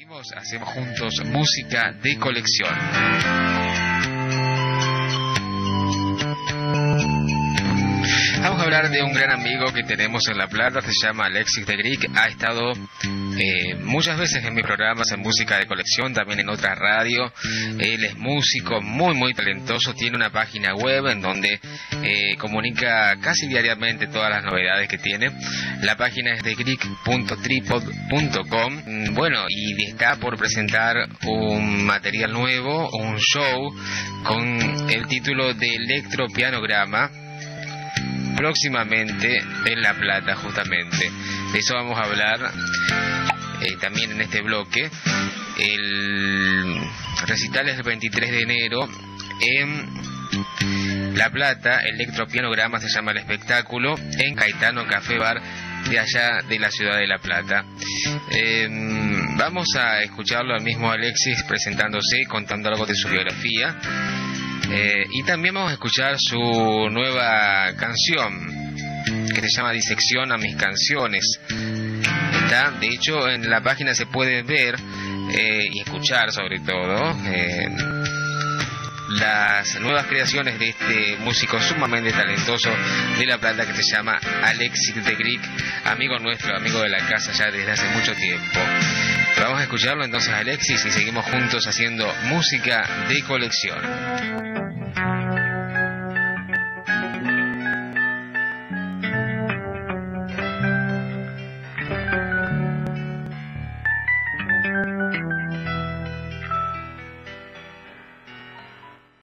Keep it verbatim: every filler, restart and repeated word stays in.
Seguimos, hacemos juntos música de colección. Vamos a hablar de un gran amigo que tenemos en La Plata, se llama Alexis de Greek. Ha estado eh, muchas veces en mis programas en música de colección, también en otra radio. Él es músico muy muy talentoso, tiene una página web en donde eh, comunica casi diariamente todas las novedades que tiene. La página es de greek punto tripod punto com. Bueno, y está por presentar un material nuevo, un show con el título de Electropianograma, próximamente en La Plata, justamente. De eso vamos a hablar eh, también en este bloque. El recital es el veintitrés de enero en La Plata. Electropianograma se llama el espectáculo, en Caetano Café Bar, de allá de la ciudad de La Plata. Eh, vamos a escucharlo al mismo Alexis presentándose, contando algo de su biografía. Eh, y también vamos a escuchar su nueva canción, que se llama Disección a mis canciones. Está, de hecho, en la página se puede ver eh, y escuchar, sobre todo, eh, las nuevas creaciones de este músico sumamente talentoso de La Plata, que se llama Alexis de Greek, amigo nuestro, amigo de la casa ya desde hace mucho tiempo. Vamos a escucharlo entonces, Alexis, y seguimos juntos haciendo música de colección.